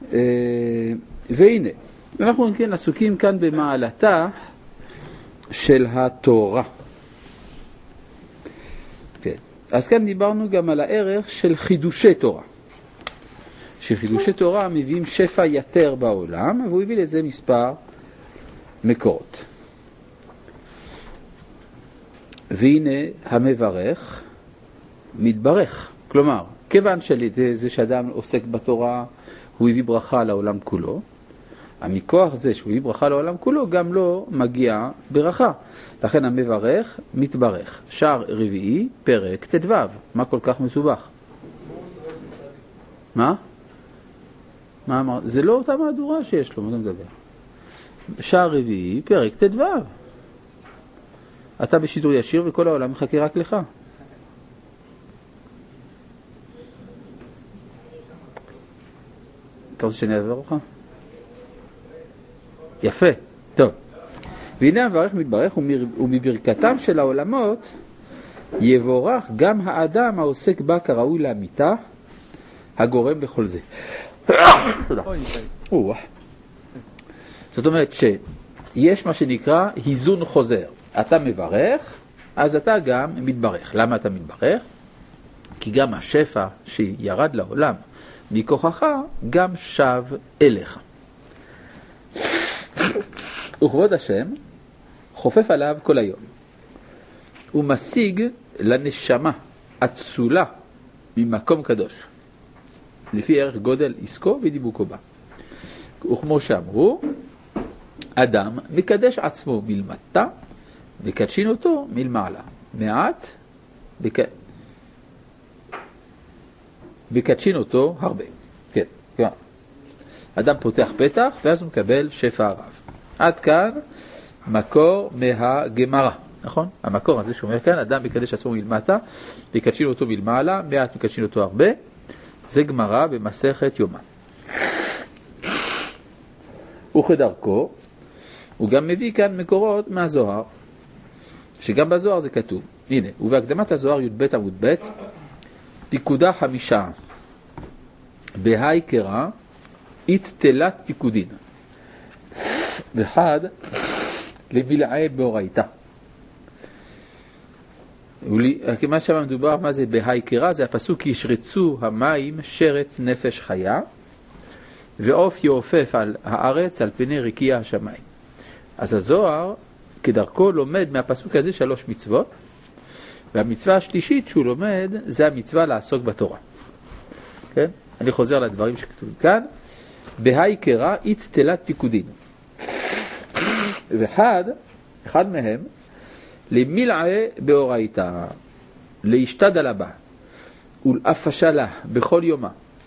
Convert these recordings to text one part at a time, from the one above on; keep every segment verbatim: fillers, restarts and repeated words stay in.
והנה, אנחנו כן עסוקים כאן במעלתה של התורה. כן. אז כאן דיברנו גם על הערך של חידושי תורה. שחידושי תורה מביאים שפע יתר בעולם, והוא הביא לזה מספר מקורות. והנה המברך מתברך. כלומר, כיוון שזה שאדם עוסק בתורה, הוא הביא ברכה לעולם כולו, המכוח זה שהוא הביא ברכה לעולם כולו, גם לא מגיע ברכה. לכן המברך מתברך. שער רביעי, פרק תדו. מה כל כך מסובך? מה? מה אמר? זה לא אותה מהדורה שיש לו, מה אתה מדבר? שער רביעי, פרק תדו. אתה בשידור ישיר וכל העולם מחכה רק לך. אתה רוצה שאני אעבר אותך? יפה, טוב. והנה המברך מתברך, ומברכתם של העולמות יבורך גם האדם העוסק בה כראוי לאמיתה, הגורם לכל זה. תודה. זאת אומרת שיש מה שנקרא היזון חוזר. אתה מברך, אז אתה גם מתברך. למה אתה מתברך? כי גם השפע שירד לעולם מכוחך גם שב אליך. וכבוד השם חופף עליו כל היום. הוא משיג לנשמה אצולה ממקום קדוש, לפי ערך גודל עסקו ודיבוקו בה. וכמו שאמרו, אדם מקדש עצמו מלמטה, מקדשין אותו מלמעלה. מעט, בק... מקדשין אותו הרבה. כן, כלומר, אדם פותח פתח ואז הוא מקבל שפע הרב. עד כאן מקור מהגמרא, נכון? המקור הזה שאומר כאן, אדם מקדש עצמו מלמטה, מקדשין אותו מלמעלה, מעט מקדשין אותו הרבה. זה גמרא במסכת יומא. וכדרכו, הוא גם מביא כאן מקורות מהזוהר, שגם בזוהר זה כתוב. הנה, ובהקדמת הזוהר י"ב עמוד ב', פיקודה חמישה, בהי קרא, אית תלת פיקודין, וחד למילאי באורייתא. כמה שם מדובר, מה זה בהי קרא? זה הפסוק, ישרצו המים שרץ נפש חיה, ועוף יעופף על הארץ על פני רקיע השמיים. אז הזוהר כדרכו לומד מהפסוק הזה שלוש מצוות, והמצווה השלישית שהוא לומד זה המצווה לעסוק בתורה. כן? אני חוזר לדברים שכתובים כאן. בהי קרא אית תלת פיקודין. ואחד, אחד מהם, למילאי באורייתא, להשתדל הבא, ולאפשה לה בכל יומה,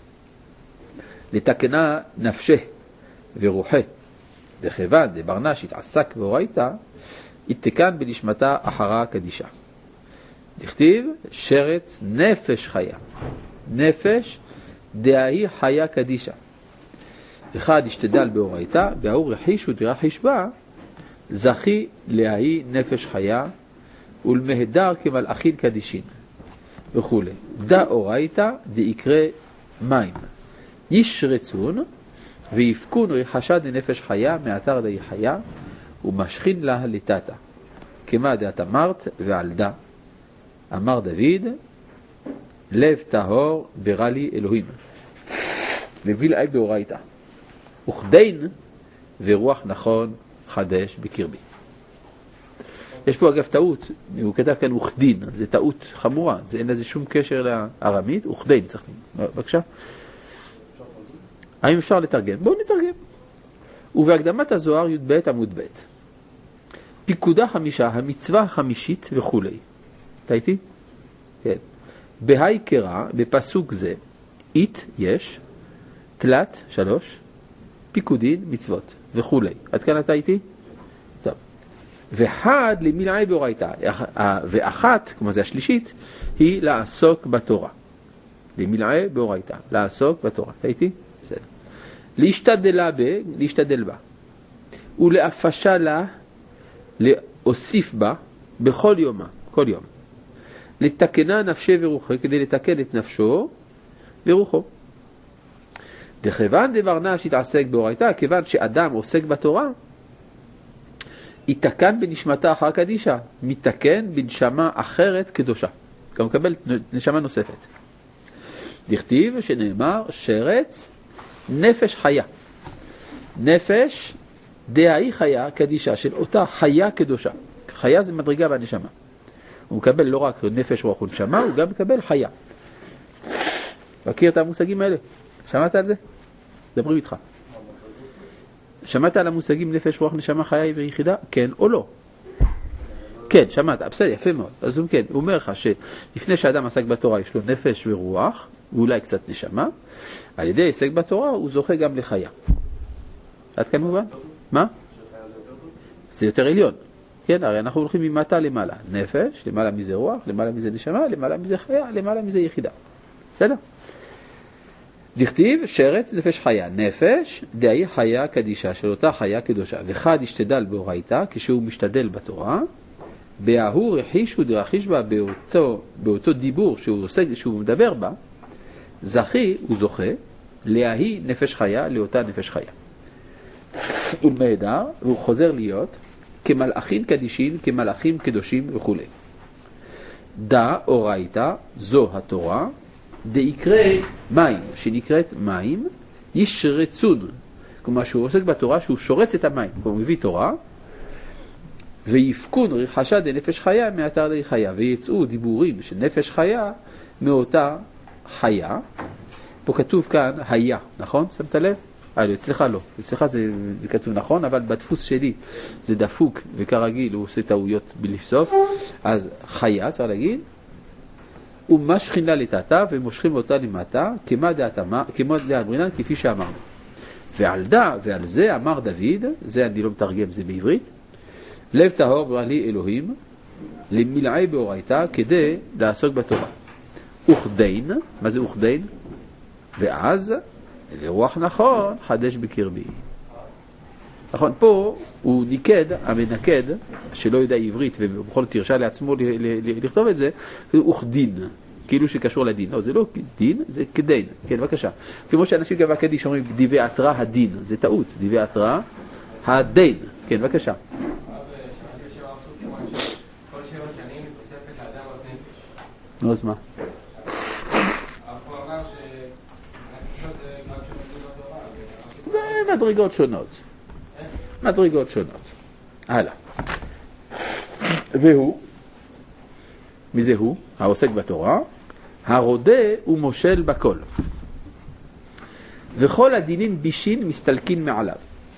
לתקנה נפשה ורוחה, דכיוון דברנש התעסק באורייתא, יתקן בנשמתה אחרה קדישה. תכתיב שרץ נפש חיה, נפש דהי חיה קדישה. אחד ישתדל באורייתא, והוא רחיש ודרחיש בה, זכי להי נפש חיה, ולמהדר כמלאכין קדישין, וכו'. דא אורייתא דיקרא מים, ישרצון, ויפקון וחשד לנפש חיה, מאתר די חיה, ומשכין לה לטאטה. כמה דעת אמרת ועל דא. אמר דוד, לב טהור ברא לי אלוהים. לבילאי באורייתא. וכדין ורוח נכון חדש בקרבי. יש פה אגב טעות, הוא כתב כאן וכדין, זה טעות חמורה, זה אין לזה שום קשר לארמית, וכדין צריך לי. בבקשה. האם אפשר לתרגם? בואו נתרגם. ובהקדמת הזוהר י"ב עמוד ב', פיקודה חמישה, המצווה החמישית וכו'. אתה איתי? כן. בהי קרא, בפסוק זה, אית יש, תלת, שלוש, פיקודין, מצוות וכו'. עד כאן אתה איתי? טוב. וחד למילאי באורייתא, ואחת, כמו זה השלישית, היא לעסוק בתורה. למילאי באורייתא, לעסוק בתורה. אתה איתי? בסדר. להשתדלה בה, להשתדל בה. ולאפשה לה, להוסיף בה, בכל יומה, כל יום. לתקנה נפשי ורוחו, כדי לתקן את נפשו ורוחו. דכיוון דברנש יתעסק באורייתא, כיוון שאדם עוסק בתורה, יתקן בנשמתה אחר קדישה, מתקן בנשמה אחרת קדושה. גם מקבל נשמה נוספת. דכתיב שנאמר שרץ נפש חיה. נפש דהי חיה קדישה, של אותה חיה קדושה. חיה זה מדרגה בנשמה. הוא מקבל לא רק נפש רוח ונשמה, הוא גם מקבל חיה. מכיר את המושגים האלה? שמעת על זה? דברים איתך. שמעת על המושגים נפש רוח נשמה חיה ויחידה? כן או לא? כן, שמעת. בסדר, יפה מאוד. אז הוא כן, הוא אומר לך שלפני שאדם עסק בתורה יש לו נפש ורוח, ואולי קצת נשמה, על ידי עסק בתורה הוא זוכה גם לחיה. עד כאן מובן? מה? זה יותר עליון. כן, הרי אנחנו הולכים ממטה למעלה. נפש, למעלה מזה רוח, למעלה מזה נשמה, למעלה מזה חיה, למעלה מזה יחידה. בסדר? דכתיב שרץ נפש חיה. נפש דהי חיה קדישה, של אותה חיה קדושה. וחד ישתדל באורייתא, כשהוא משתדל בתורה, בהוא רחישו דרחיש בה, באותו, באותו דיבור שהוא, עושה, שהוא מדבר בה, זכי, הוא זוכה, לההי נפש חיה, לאותה נפש חיה. הוא נהדר, והוא חוזר להיות כמלאכים קדישים, כמלאכים קדושים וכו'. דא אורייתא, זו התורה, דיקרא מים, שנקראת מים, ישרצון. כלומר שהוא עוסק בתורה שהוא שורץ את המים. הוא מביא תורה, ויפקון רכשה דנפש חיה מאתר די חיה, ויצאו דיבורים של נפש חיה מאותה חיה. פה כתוב כאן היה, נכון? שמת לב? אה, לא, אצלך לא. אצלך זה, זה כתוב נכון, אבל בדפוס שלי זה דפוק, וכרגיל הוא עושה טעויות בלפסוף. אז חיה, צריך להגיד, ומה שכינה לטאטה, ומושכים אותה למטה, כמו דעת ברינן, כפי שאמרנו. ועל דה, ועל זה אמר דוד, זה אני לא מתרגם, זה בעברית, לב טהור ברא לי אלוהים, למילאי באורייתא, כדי לעסוק בתורה. וכדין, מה זה וכדין? ואז, ורוח נכון, חדש בקרבי. נכון, פה הוא ניקד, המנקד, שלא יודע עברית, ובכל זאת תרשה לעצמו לכתוב את זה, וכדין, כאילו שקשור לדין. לא, זה לא דין, זה כדין. כן, בבקשה. כמו שאנשים גם בקדיש אומרים, דיבי התרא הדין, זה טעות, דיבי התרא הדין. כן, בבקשה. נו, אז מה? זה מדרגות שונות. מדרגות שונות. הלאה. והוא, מי זה הוא? העוסק בתורה, הרודה ומושל בכל. וכל הדינים בישין מסתלקין מעליו.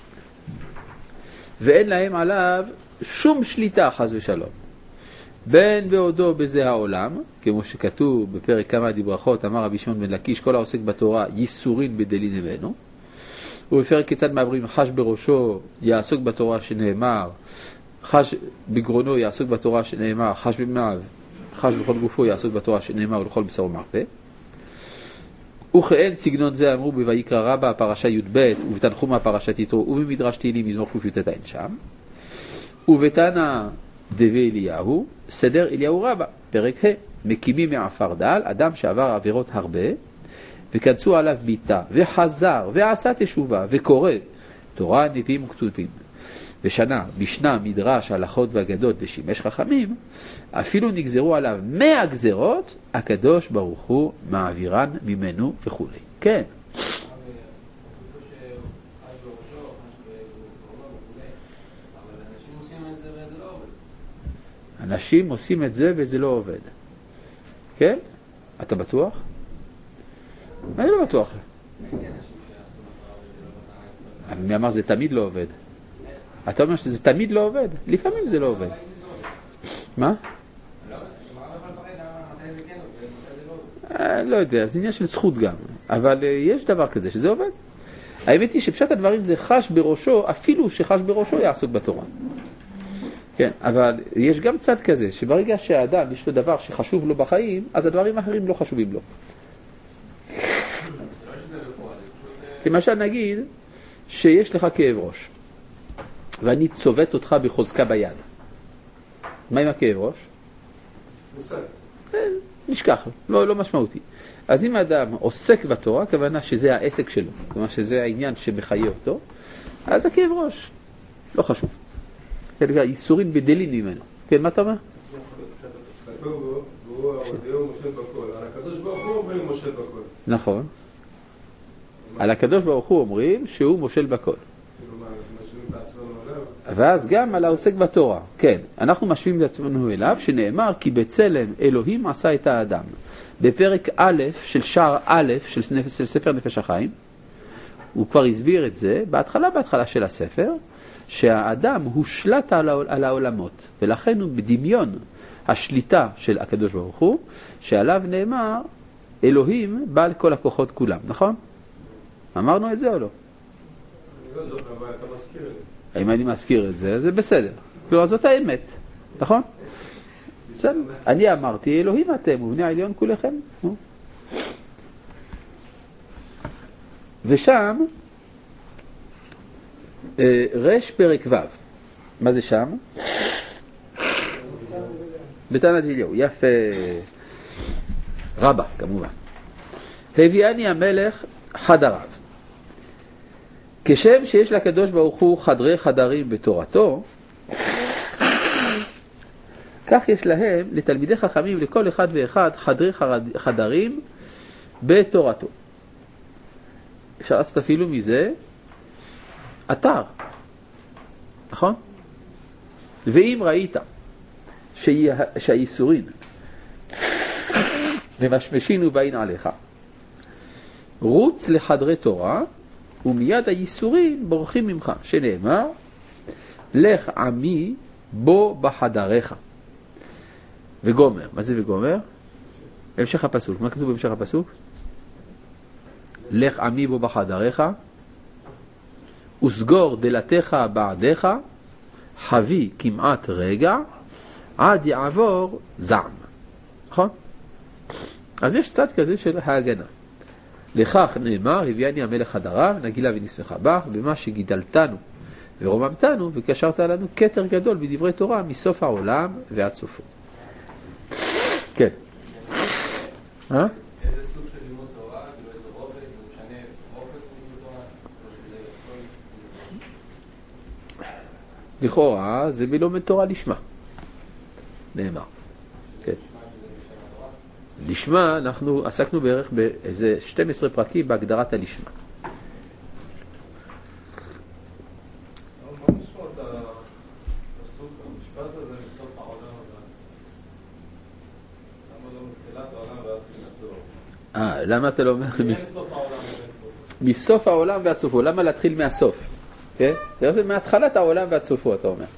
ואין להם עליו שום שליטה חס ושלום. בין בעודו בזה העולם, כמו שכתוב בפרק כמה דברכות, אמר רבי שמעון בן לקיש, כל העוסק בתורה ייסורין בדלין ממנו. ובפרק כיצד מעברים חש בראשו יעסוק בתורה שנאמר, חש בגרונו יעסוק בתורה שנאמר, חש במאב, חש בכל גופו יעסוק בתורה שנאמר ולכל בשר ומרפא. וכאין סגנון זה אמרו בויקרא רבה פרשה י"ב ובתנחומא פרשת יתרו ובמדרש תהילים מזמור ק"ט אין שם. ובתנא דבי אליהו סדר אליהו רבה פרק ה' מקימים מעפר דל אדם שעבר עבירות הרבה וכנסו עליו ביתה וחזר ועשה תשובה וקורא תורה נביאים וכתובים ושנה משנה מדרש הלכות ואגדות ושימש חכמים, אפילו נגזרו עליו מאה גזרות, הקדוש ברוך הוא מעבירן ממנו וכו'. כן. אנשים עושים את זה וזה לא עובד. כן? אתה בטוח? אני לא בטוח. מי אמר זה תמיד לא עובד? אתה אומר שזה תמיד לא עובד? לפעמים זה לא עובד. מה? לא יודע, זה עניין של זכות גם. אבל יש דבר כזה שזה עובד. האמת היא שפשט הדברים זה חש בראשו, אפילו שחש בראשו יעסוק בתורה. כן, אבל יש גם צד כזה, שברגע שהאדם יש לו דבר שחשוב לו בחיים, אז הדברים האחרים לא חשובים לו. למשל נגיד שיש לך כאב ראש. ואני צובט אותך בחוזקה ביד. מה עם הכאב ראש? בסדר. נשכח, לא, לא משמעותי. אז אם האדם עוסק בתורה, הכוונה שזה העסק שלו, כלומר שזה העניין שמחיה אותו, אז הכאב ראש, לא חשוב. איסורים בדלים ממנו. כן, מה אתה אומר? והוא מושל בכל. על הקדוש ברוך הוא אומרים מושל בכל. נכון. על הקדוש ברוך הוא אומרים שהוא מושל בכל. ואז גם על העוסק בתורה. כן, אנחנו משווים את עצמנו אליו, שנאמר כי בצלם אלוהים עשה את האדם. בפרק א' של שער א' של ספר נפש החיים, הוא כבר הסביר את זה, בהתחלה, בהתחלה של הספר, שהאדם הוא שלט על העולמות, ולכן הוא בדמיון השליטה של הקדוש ברוך הוא, שעליו נאמר, אלוהים בעל כל הכוחות כולם, נכון? אמרנו את זה או לא? אני לא זוכר, אבל אתה מזכיר את זה. אם אני מזכיר את זה, זה בסדר. כלומר, זאת האמת, נכון? אני אמרתי, אלוהים אתם, ובני העליון כולכם. ושם, רש פרק ו', מה זה שם? בתנת אליהו, יפה, רבה כמובן. הביאני המלך חדריו. כשם שיש לקדוש ברוך הוא חדרי חדרים בתורתו, כך יש להם, לתלמידי חכמים, לכל אחד ואחד, חדרי חדרים בתורתו. אפשר לעשות אפילו מזה אתר, נכון? ואם ראית שהייסורים ממשמשים ובאים עליך, רוץ לחדרי תורה, ומיד הייסורים בורחים ממך, שנאמר, לך עמי בו בחדריך. וגומר, מה זה וגומר? המשך הפסוק, מה כתוב בהמשך הפסוק? לך עמי בו בחדריך, וסגור דלתך בעדיך, חבי כמעט רגע, עד יעבור זעם. נכון? אז יש צד כזה של ההגנה. לכך נאמר, הביאני המלך חדריו, נגילה ונשמחה בך, במה שגידלתנו ורוממתנו, וקשרת לנו כתר גדול בדברי תורה מסוף העולם ועד סופו. כן. אה? איזה סוג של לימוד תורה, כאילו איזה רובד, הוא משנה רובד לימוד תורה, או שזה יכול... לכאורה זה מלומד תורה לשמה. נאמר. כן. לשמה, אנחנו עסקנו בערך באיזה שנים עשר פרקים בהגדרת הלשמה. אה, למה אתה לא אומר? מסוף העולם ועד סופו. למה להתחיל מהסוף? כן? זה מהתחלת העולם ועד סופו, אתה אומר.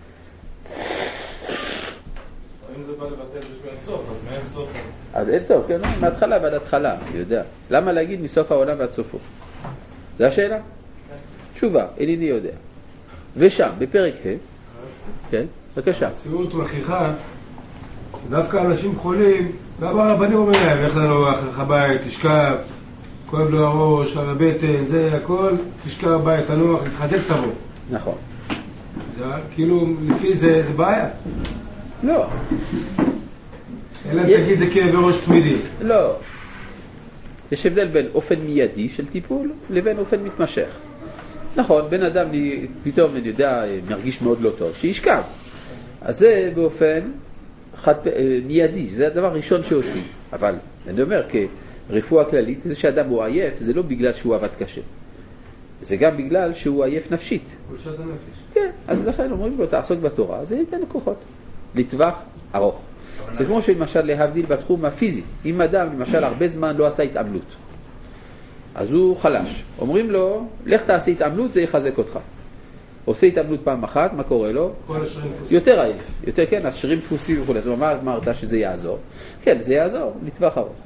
אם זה בא לבטל בשביל אין סוף, אז מאין סוף. אז אין סוף, כן? מהתחלה ועד התחלה, אני יודע. למה להגיד מסוף העולם ועד סופו? זו השאלה? תשובה, אינני יודע. ושם, בפרק ה', כן? בבקשה. הציונות מכריחה, דווקא אנשים חולים, גם הרבנים אומרים להם, איך לנו אחריך בית, תשכב, כואב לו הראש, על הבטן, זה הכל, תשכב בבית, תנוח, תחזק תבוא. נכון. זה כאילו, לפי זה, זה בעיה. לא. אלא אם תגיד זה כאבי ראש תמידי. לא. יש הבדל בין אופן מיידי של טיפול לבין אופן מתמשך. נכון, בן אדם פתאום, אני יודע, מרגיש מאוד לא טוב, שישכב. אז זה באופן חד, מיידי, זה הדבר הראשון שעושים. אבל אני אומר, כרפואה כללית, זה שאדם הוא עייף, זה לא בגלל שהוא עבד קשה. זה גם בגלל שהוא עייף נפשית. חולשת הנפש. כן, אז לכן אומרים לו, תעסוק בתורה, זה ייתן כוחות. לטווח ארוך. זה כמו שלמשל להבדיל בתחום הפיזי. אם אדם למשל הרבה זמן לא עשה התעמלות, אז הוא חלש. אומרים לו, לך תעשה התעמלות, זה יחזק אותך. עושה התעמלות פעם אחת, מה קורה לו? כל השרירים דפוסים. יותר עייף. יותר כן, השרירים דפוסים וכו'. אז מה אמרת שזה יעזור? כן, זה יעזור, לטווח ארוך.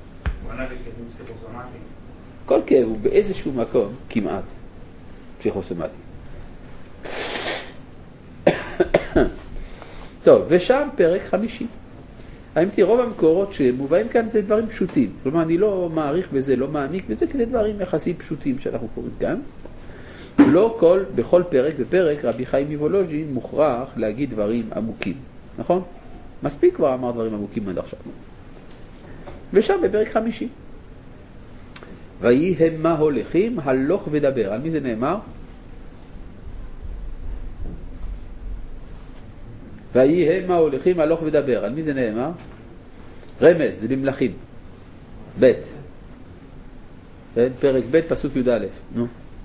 כל כאב הוא באיזשהו מקום, כמעט, פסיכוסומטי. טוב, ושם פרק חמישי. האמת היא, רוב המקורות שמובאים כאן זה דברים פשוטים. כלומר, אני לא מעריך בזה, לא מעמיק בזה, כי זה דברים יחסים פשוטים שאנחנו קוראים כאן. לא כל, בכל פרק ופרק, רבי חיים מוולוז'ין מוכרח להגיד דברים עמוקים. נכון? מספיק כבר אמר דברים עמוקים עד עכשיו. ושם בפרק חמישי. ויהי המה הולכים הלוך ודבר. על מי זה נאמר? ויהי המה הולכים הלוך ודבר. על מי זה נאמר? רמז, זה במלכים. ב' פרק ב' פסוק י' א'. נו.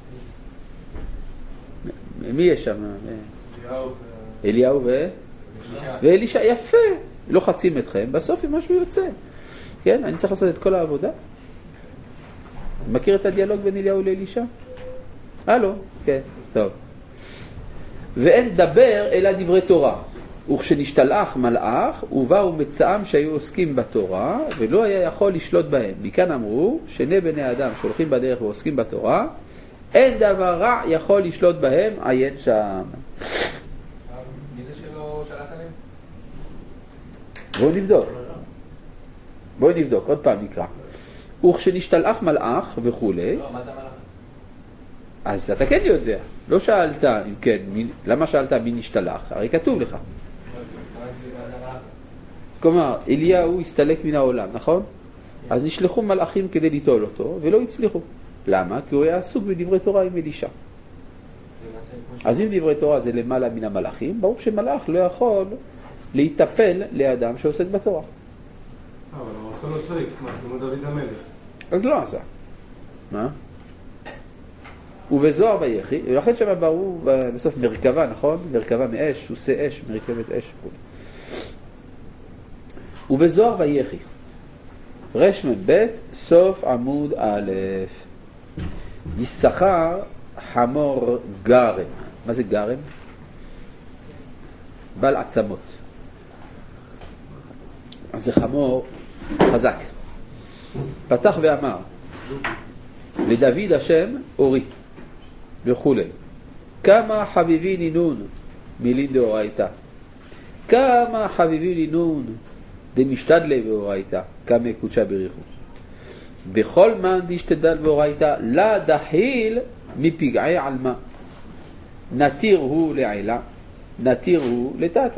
מי יש שם? אליהו ו... ואלישע. יפה. לוחצים אתכם, בסוף אם משהו יוצא. כן? אני צריך לעשות את כל העבודה. מכיר את הדיאלוג בין אליהו לאלישע? הלו? כן, טוב. ואין דבר אלא דברי תורה. וכשנשתלח מלאך, ובאו מצאם שהיו עוסקים בתורה, ולא היה יכול לשלוט בהם. מכאן אמרו, שני בני אדם שהולכים בדרך ועוסקים בתורה, אין דבר רע יכול לשלוט בהם, עיין שם. מי זה שלא שלט עליהם? בואו נבדוק. בואו נבדוק, עוד פעם נקרא. וכשנשתלח מלאך וכו'. לא, מה זה מלאך? אז אתה כן יודע. לא שאלת, אם כן, מי, למה שאלת מי נשתלח? הרי כתוב לך. כלומר, אליהו הסתלק מן העולם, נכון? אז נשלחו מלאכים כדי ליטול אותו, ולא הצליחו. למה? כי הוא היה עסוק בדברי תורה עם אלישע. אז אם דברי תורה זה למעלה מן המלאכים, ברור שמלאך לא יכול להיטפל לאדם שעוסק בתורה. אבל הוא עושה לו טריק, כמו דוד המלך. אז לא עשה. מה? ובזוהר ויחי, ולכן שם ברור בסוף מרכבה, נכון? מרכבה מאש, סוסי אש, מרכבת אש. ובזוהר ויחי, רשמן ב' סוף עמוד א', יששכר חמור גרם. מה זה גרם? בעל עצמות. אז זה חמור חזק. פתח ואמר, לדוד השם אורי וכו'. כמה חביבי נינון מילין דאורייתא. כמה חביבי נינון דמשתדלה באורייתא. כמה קודשה בריחו. בכל מן דשתדל באורייתא לה דחיל מפגעי עלמה. נתיר הוא לעילה, נתיר הוא לטאטה.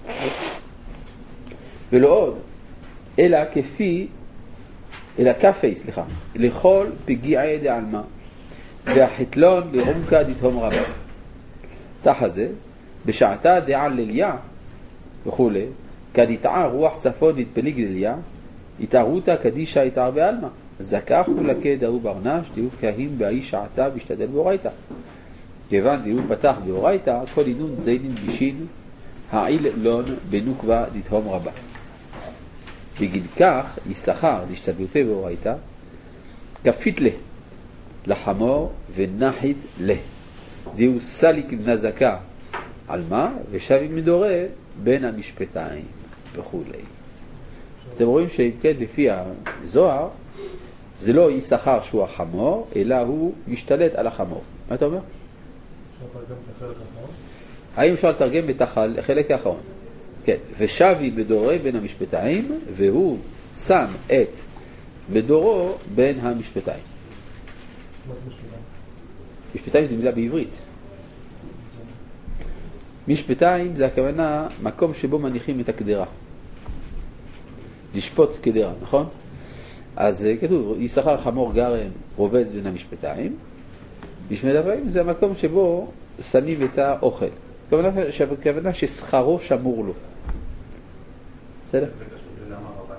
ולא עוד, אלא כפי, אלא כפי, סליחה, לכל פגיעי דעלמה. והחתלון לרומקה דתהום רבה. תחה זה, בשעתה דעל לליה וכו', כדתעה רוח צפון והתפליג לליה, התערותה קדישה התער בעלמה. זכח ולקה דהו ברנש, דהו כהים באי שעתה והשתדל באורייתא. כיוון דהו פתח באורייתא, כל עינון זיינין בישין, העיל לון בנוקבה דתהום רבה. בגין כך, יששכר דשתדלותי באורייתא, כפית לה, לחמור ונחית לה. דהו סליק נזקה על מה? ושב עם מדורה בין המשפטיים וכו'. אתם רואים שאם כן לפי הזוהר, זה לא יששכר שהוא החמור, אלא הוא משתלט על החמור. מה אתה אומר? אפשר לתרגם את החלק האחרון? האם אפשר לתרגם את החלק האחרון? כן. ושבי בדורי בין המשפטיים, והוא שם את בדורו בין המשפטיים. מה זה משפטיים? משפטיים זה מילה בעברית. משפטיים זה הכוונה מקום שבו מניחים את הקדרה. לשפוט קדרה, נכון? אז כתוב, יששכר חמור גרם רובץ בין המשפטיים. משפטיים זה המקום שבו שמים את האוכל. הכוונה ששכרו שמור לו. בסדר? זה קשור ללמה רבץ?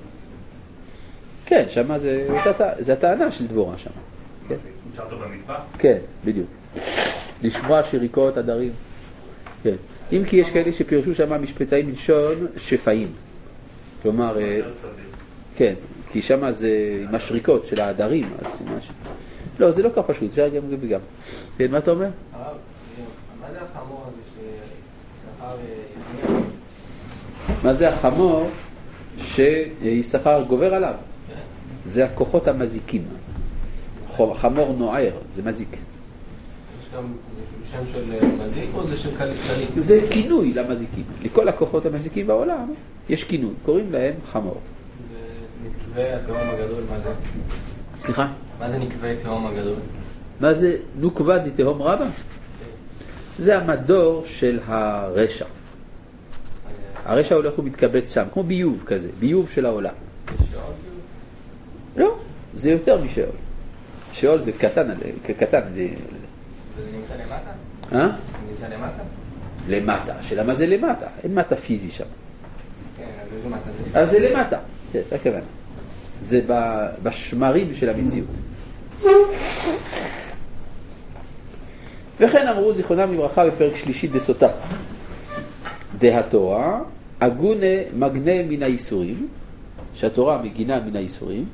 כן, שמה זה, זה הטענה של דבורה שמה. כן. נשארת במטבח? כן, בדיוק. לשמוע שריקות עדרים. כן. אם כי יש כאלה שפירשו שמה משפטאים מלשון שפעים. כלומר, כן, כי שמה זה עם השריקות של העדרים, אז ממש. לא, זה לא כך פשוט, אפשר גם וגם. כן, מה אתה אומר? הרב, מה זה החמור הזה שיששכר יצניע? מה זה החמור שיששכר גובר עליו? זה הכוחות המזיקים. חמור נוער, זה מזיק. יש גם שם של מזיק או זה של קליק? זה כינוי למזיקים. לכל הכוחות המזיקים בעולם יש כינוי, קוראים להם חמור. ונקבי התהום הגדול, מה זה? סליחה? מה זה נקבי תהום הגדול? מה זה נוקבה דתהום רבה? זה המדור של הרשע. הרשע הולך ומתקבץ שם, כמו ביוב כזה, ביוב של העולם. יש שעון כאילו? לא, זה יותר משאול. שאול זה קטן, קטן. וזה נמצא למטה? אה? זה נמצא למטה? למטה. השאלה מה זה למטה? אין מטה פיזי שם. כן, אז איזה מטה זה? אז זה למטה. כן, זה הכוונה. זה בשמרים של המציאות. וכן אמרו זיכרונם לברכה בפרק שלישי בסוטה. דהתורה, אגונה מגנה מן האיסורים, שהתורה מגינה מן האיסורים,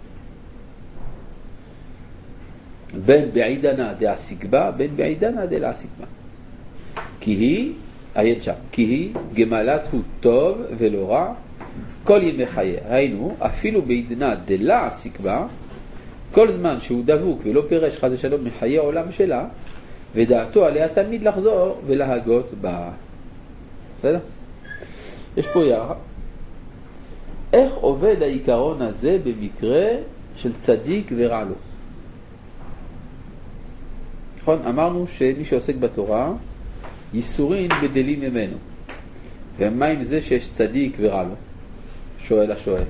בין בעידנה דעסיק בה, בין בעידנה דלעסיק בה. כי היא, עיין שם, כי היא גמלת הוא טוב ולא רע, כל ימי חייה. היינו, אפילו בעידנה דלעסיק בה, כל זמן שהוא דבוק ולא פירש חס ושלום מחיי העולם שלה, ודעתו עליה תמיד לחזור ולהגות בה. בסדר? יש פה יערה. איך עובד העיקרון הזה במקרה של צדיק ורע לו? נכון? אמרנו שמי שעוסק בתורה, ייסורין בדלים ממנו. ומה עם זה שיש צדיק ורע לו? שואל השואל.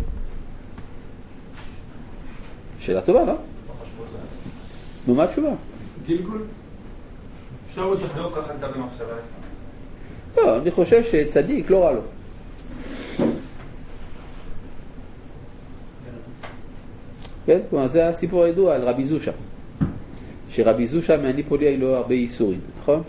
שאלה טובה, לא? נו, מה התשובה? גלגול? אפשר עוד לא ככה נדע במחשבה. לא, אני חושב שצדיק לא רע לו. כן? כלומר, זה הסיפור הידוע על רבי זושה. שרבי זושה מהניפולי היו לו הרבה ייסורים, נכון?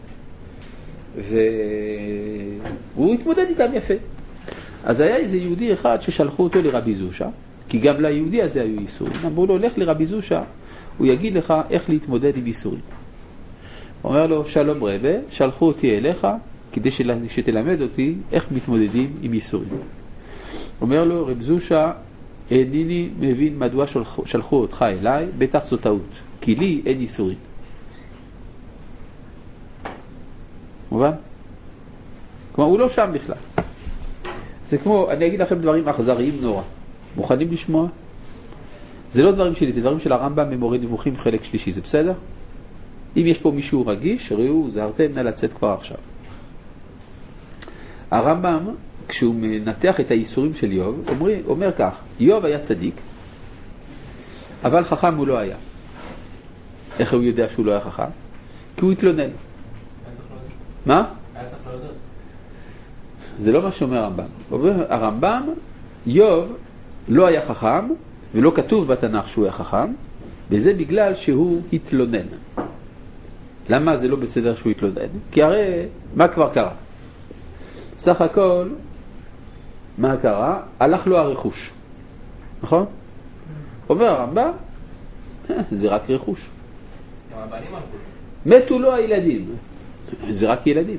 והוא התמודד איתם יפה. אז היה איזה יהודי אחד ששלחו אותו לרבי זושה, כי גם ליהודי הזה היו ייסורים. אמרו לו, לך לרבי זושה, הוא יגיד לך איך להתמודד עם ייסורים. הוא אומר לו, שלום רבה, שלחו אותי אליך, כדי שתלמד אותי איך מתמודדים עם ייסורים. אומר לו, רב זושה, אינני מבין מדוע שלחו, שלחו אותך אליי, בטח זו טעות, כי לי אין ייסורים. מובן? כלומר, הוא לא שם בכלל. זה כמו, אני אגיד לכם דברים אכזריים נורא. מוכנים לשמוע? זה לא דברים שלי, זה דברים של הרמב"ם במורה נבוכים חלק שלישי, זה בסדר? אם יש פה מישהו רגיש, ראו, זהרתם נא לצאת כבר עכשיו. הרמב"ם, כשהוא מנתח את הייסורים של איוב, אומר, אומר כך, איוב היה צדיק, אבל חכם הוא לא היה. איך הוא יודע שהוא לא היה חכם? כי הוא התלונן. היה צריך להודות. מה? היה צריך להודות. זה לא מה שאומר הרמב"ם. אומר הרמב"ם, איוב לא היה חכם, ולא כתוב בתנ"ך שהוא היה חכם, וזה בגלל שהוא התלונן. למה זה לא בסדר שהוא התלונן? כי הרי, מה כבר קרה? סך הכל, מה קרה? הלך לו הרכוש. נכון? אומר הרמב"ם, זה רק רכוש. גם הבנים הלכו. מתו לו הילדים. זה רק ילדים.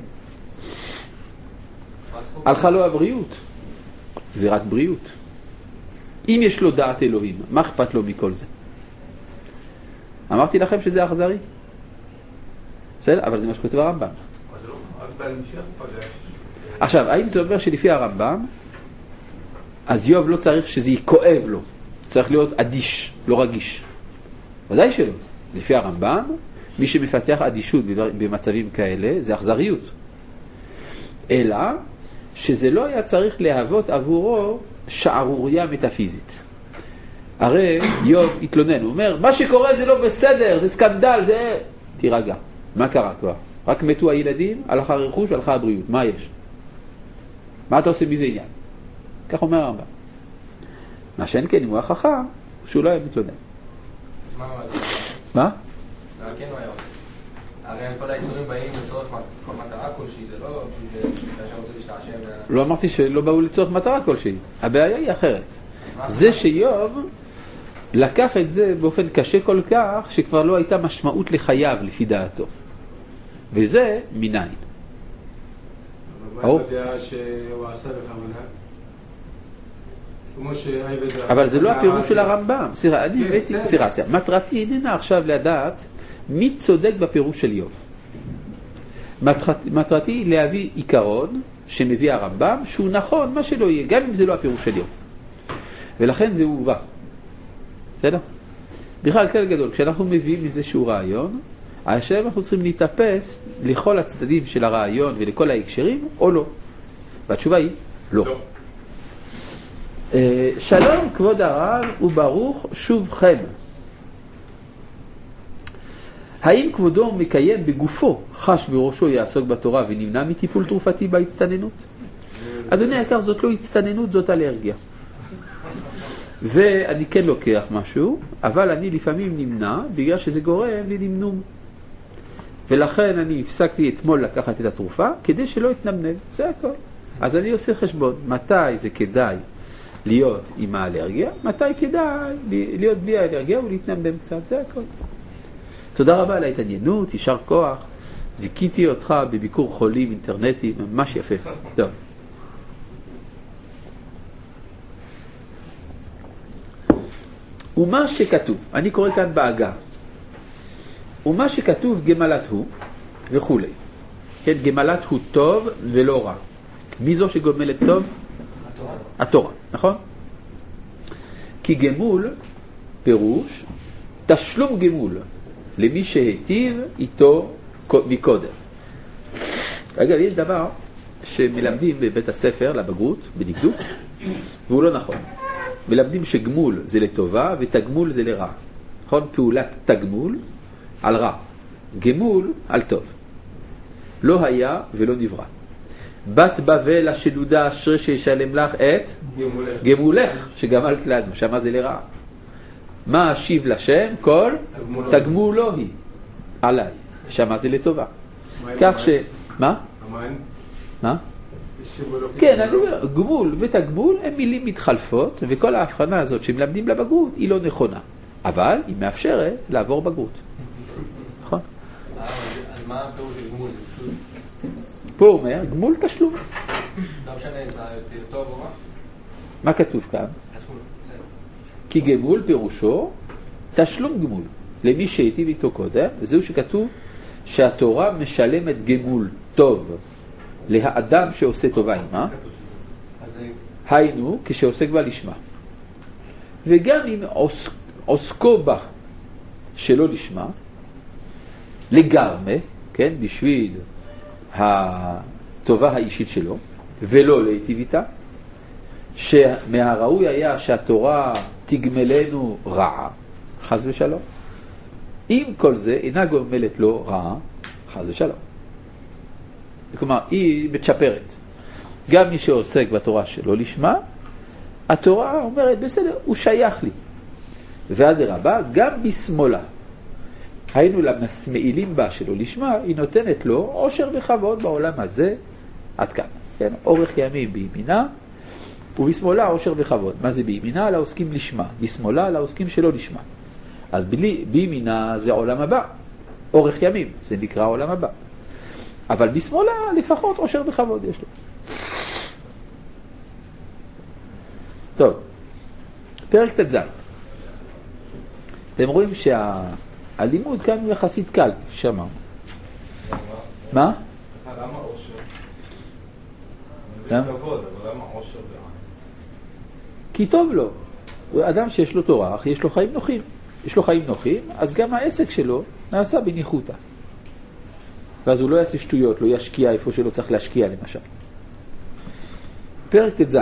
הלכה לו הבריאות. זה רק בריאות. אם יש לו דעת אלוהים, מה אכפת לו מכל זה? אמרתי לכם שזה אכזרי? בסדר? אבל זה מה שכותב הרמב"ם. עכשיו, האם זה אומר שלפי הרמב"ם, אז איוב לא צריך שזה יכואב לו. צריך להיות אדיש, לא רגיש. ודאי שלא. לפי הרמב"ם, מי שמפתח אדישות במצבים כאלה, זה אכזריות. אלא, שזה לא היה צריך להוות עבורו שערוריה מטאפיזית. הרי איוב התלונן, הוא אומר, מה שקורה זה לא בסדר, זה סקנדל, זה... תירגע. מה קרה כבר? רק מתו הילדים, הלכה הרכוש, הלכה הבריאות. מה יש? מה אתה עושה מזה עניין? כך אומר הרמב"ם. מה שאין כן, אם הוא החכם, שהוא לא היה מתלונן. מה הוא היה? מה? מה כן הוא היה? הרי כל האיסורים באים לצורך כל מטרה כלשהי, זה לא בשביל שאתה רוצה להשתעשם. לא אמרתי שלא באו לצורך מטרה כלשהי. הבעיה היא אחרת. זה שאיוב לקח את זה באופן קשה כל כך, שכבר לא הייתה משמעות לחייו לפי דעתו. וזה מניין. אבל מה בדעה שהוא עשה בכוונה? כמו שהעבד... אבל זה לא הפירוש של הרמב"ם. סליחה, אני הבאתי... סליחה, סליחה. מטרתי איננה עכשיו לדעת מי צודק בפירוש של איוב. מטרתי היא להביא עיקרון שמביא הרמב"ם, שהוא נכון, מה שלא יהיה, גם אם זה לא הפירוש של איוב. ולכן זה הובא. בסדר? בכלל, כל גדול, כשאנחנו מביאים איזשהו רעיון, השאלה אנחנו צריכים להתאפס לכל הצדדים של הרעיון ולכל ההקשרים, או לא. והתשובה היא, לא. שלום כבוד הרב וברוך שובכם. האם כבודו מקיים בגופו חש וראשו יעסוק בתורה ונמנע מטיפול תרופתי בהצטננות? אדוני היקר, זאת לא הצטננות, זאת אלרגיה. ואני כן לוקח משהו, אבל אני לפעמים נמנע בגלל שזה גורם לי נמנום. ולכן אני הפסקתי אתמול לקחת את התרופה כדי שלא יתנמנם, זה הכל. אז אני עושה חשבון, מתי זה כדאי להיות עם האלרגיה, מתי כדאי להיות בלי האלרגיה ולהתנמנם קצת, זה הכל. תודה רבה על ההתעניינות, יישר כוח, זיכיתי אותך בביקור חולים אינטרנטי, ממש יפה. טוב. ומה שכתוב, אני קורא כאן בהגה, ומה שכתוב גמלת הוא וכו'. כן, גמלת הוא טוב ולא רע. מי זו שגומלת טוב? התורה. התורה, נכון? כי גמול פירוש תשלום גמול למי שהיטיב איתו מקודם. אגב, יש דבר שמלמדים בבית הספר לבגרות, בדקדוק, והוא לא נכון. מלמדים שגמול זה לטובה ותגמול זה לרע. נכון? פעולת תגמול על רע. גמול על טוב. לא היה ולא נברא. בת בבל השדודה אשרי שישלם לך את גמולך. גמולך שגמלת לנו, שמה זה לרע. מה אשיב לשם? כל תגמולו. תגמולו היא עליי, שמה זה לטובה. כך ש... מה? המן? מה? השיבו לו כן, אני אומר, גמול ותגמול הם מילים מתחלפות, וכל ההבחנה הזאת שמלמדים לבגרות היא לא נכונה. אבל היא מאפשרת לעבור בגרות. נכון? אה, אז אז מה הפירוש של גמול? זה פשוט... פה הוא אומר, גמול תשלום. לא משנה, זה יותר טוב או מה? מה כתוב כאן? תשמעו, בסדר. כי גמול פירושו תשלום גמול. למי שהיטיב איתו קודם, זהו שכתוב שהתורה משלמת גמול טוב לאדם שעושה טובה עימה, אז זה... היינו כשעוסק בה לשמה. וגם אם עוס, עוסקו בה שלא לשמה, לגרמה, כן, בשביל הטובה האישית שלו, ולא להיטיב איתה, שמהראוי היה שהתורה תגמלנו רעה, חס ושלום. אם כל זה אינה גומלת לו רעה, חס ושלום. כלומר, היא מצ'פרת. גם מי שעוסק בתורה שלא לשמה, התורה אומרת, בסדר, הוא שייך לי. ואדרבה, גם בשמאלה. היינו למסמאילים בה שלא לשמה, היא נותנת לו עושר וכבוד בעולם הזה, עד כאן. כן? אורך ימים בימינה, ובשמאלה עושר וכבוד. מה זה בימינה? לעוסקים לשמה. בשמאלה לעוסקים שלא לשמה. אז בלי, בימינה זה עולם הבא. אורך ימים, זה נקרא עולם הבא. אבל בשמאלה לפחות עושר וכבוד יש לו. טוב, פרק ת' ז'. אתם רואים שהלימוד כאן הוא יחסית קל, שמה. מה? סליחה, למה עושר? למה? אני מבין כבוד, אבל למה עושר בעין? כי טוב לו. הוא אדם שיש לו תורה, יש לו חיים נוחים. יש לו חיים נוחים, אז גם העסק שלו נעשה בניחותא. ואז הוא לא יעשה שטויות, לא ישקיע איפה שלא צריך להשקיע למשל. פרק ת' ז'.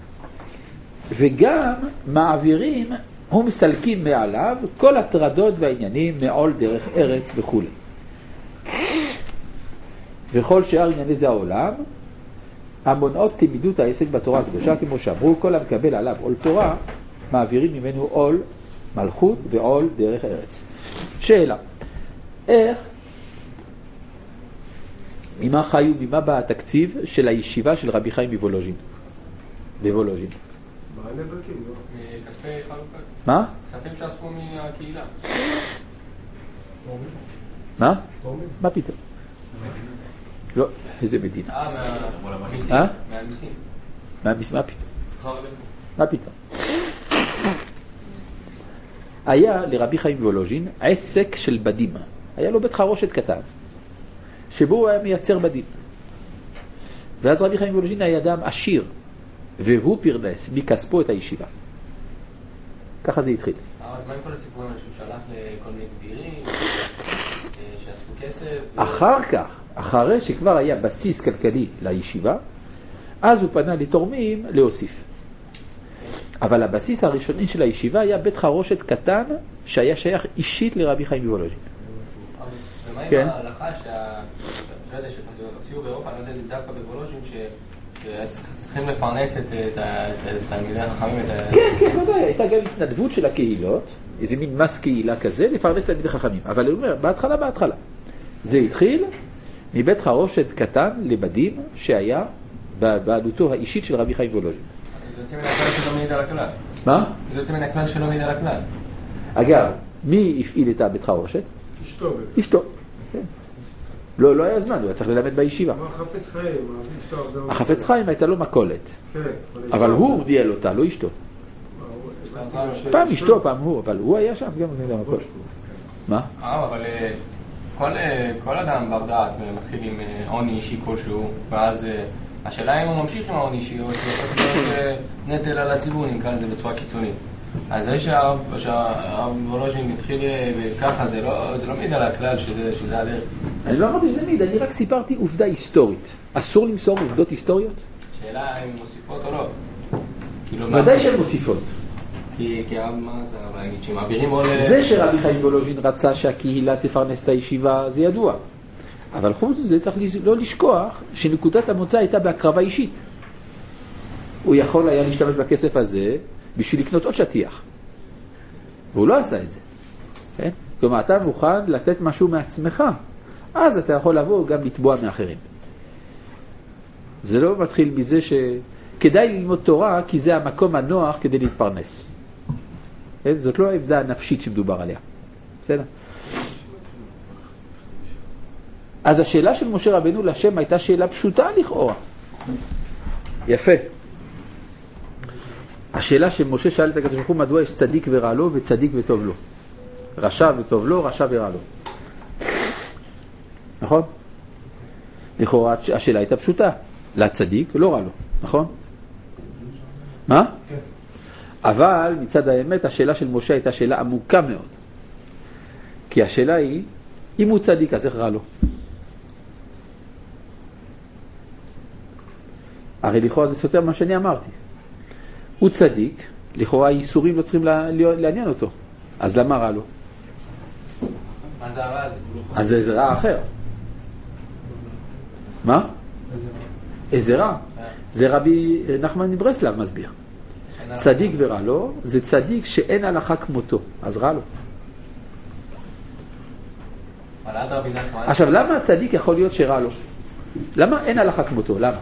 וגם מעבירים ומסלקים מעליו כל הטרדות והעניינים מעול דרך ארץ וכו'. וכל שאר ענייני זה העולם, המונעות תמידות העסק בתורה הקדושה, כמו שאמרו, כל המקבל עליו עול תורה, מעבירים ממנו עול מלכות ועול דרך ארץ. שאלה, איך, ממה חיו, ממה בא התקציב של הישיבה של רבי חיים מוולוז'ין? בוולוז'ין. מה נאבקים, לא? מכספי חלוקה. מה? כספים שאספו מהקהילה. מה? מה פתאום? לא, איזה מדינה? אה, מהמיסים. אה? מהמיסים. מה, מה פתאום? שכר לבן. מה פתאום? היה לרבי חיים וולוז'ין עסק של בדים. היה לו בית חרושת קטן, שבו הוא היה מייצר בדים. ואז רבי חיים וולוז'ין היה אדם עשיר, והוא פרנס מכספו את הישיבה. ככה זה התחיל. אז מה עם כל הסיפורים האלה שהוא שלח לכל מיני גבירים, שאספו כסף? אחר כך, אחרי שכבר היה בסיס כלכלי לישיבה, אז הוא פנה לתורמים להוסיף. אבל הבסיס הראשוני של הישיבה היה בית חרושת קטן שהיה שייך אישית לרבי חיים מוולוז'ין. ומה עם כן. ההלכה שה... לא יודע, שהוציאו באירופה, אני לא יודע, זה דווקא בוולוז'ין שצריכים לפרנס את תלמידי החכמים, את ה... כן, כן, ודאי, הייתה גם התנדבות של הקהילות, איזה מין מס קהילה כזה, לפרנס תלמידי חכמים. אבל הוא אומר, בהתחלה, בהתחלה. זה התחיל מבית חרושת קטן לבדים שהיה בבעלותו האישית של רבי חיים וולוז'ין. זה יוצא מן הכלל שלא מעיד על הכלל. מה? זה יוצא מן הכלל שלא מעיד על הכלל. אגב, מי הפעיל את הבית חרושת? אשתו. אשתו. כן. לא, לא היה זמן, הוא היה צריך ללמד בישיבה. מה החפץ חיים? אשתו עבדה... החפץ חיים הייתה לו מכולת, כן. אבל הוא ניהל אותה, לא אשתו. פעם אשתו, פעם הוא, אבל הוא היה שם גם במכולת. מה? אה, אבל אה, כל, אה, כל אדם בר דעת מתחיל עם אה, עוני אישי כלשהו, ואז אה, השאלה אם הוא ממשיך עם העוני אישי, או שהוא יכול להיות אה, נטל על הציבור, נקרא לזה בצורה קיצונית. אז זה שהרב וולוז'ין התחיל ככה, זה לא, זה לא מעיד על הכלל שזה, שזה הדרך. אני לא אמרתי שזה מעיד, אני רק סיפרתי עובדה היסטורית. אסור למסור עובדות היסטוריות? שאלה אם מוסיפות או לא. כאילו, ודאי שהן מוסיפות. כי, כי מה צריך להגיד, שמעבירים או ל... זה שרבי חיים וולוז'ין רצה שהקהילה תפרנס את הישיבה, זה ידוע. אבל חוץ מזה צריך לא לשכוח שנקודת המוצא הייתה בהקרבה אישית. הוא יכול היה להשתמש בכסף הזה בשביל לקנות עוד שטיח. והוא לא עשה את זה. כן? כלומר, אתה מוכן לתת משהו מעצמך, אז אתה יכול לבוא גם לתבוע מאחרים. זה לא מתחיל מזה שכדאי ללמוד תורה, כי זה המקום הנוח כדי להתפרנס. כן? זאת לא העמדה הנפשית שמדובר עליה. בסדר? אז השאלה של משה רבנו לשם הייתה שאלה פשוטה לכאורה. יפה. השאלה שמשה שאל את הקדוש ברוך הוא, מדוע יש צדיק ורע לו וצדיק וטוב לו? רשע וטוב לו, רשע ורע לו. נכון? לכאורה השאלה הייתה פשוטה. לצדיק לא רע לו, נכון? מה? כן. אבל מצד האמת השאלה של משה הייתה שאלה עמוקה מאוד. כי השאלה היא, אם הוא צדיק אז איך רע לו? הרי לכאורה זה סותר מה שאני אמרתי. הוא צדיק, לכאורה האיסורים לא צריכים לעניין אותו. אז למה רע לו? מה זה הרע הזה? אז זה רע אחר. מה? איזה רע? זה רבי נחמן מברסלב מסביר. צדיק ורע לו, זה צדיק שאין הלכה כמותו, אז רע לו. עכשיו, למה הצדיק יכול להיות שרע לו? למה אין הלכה כמותו? למה?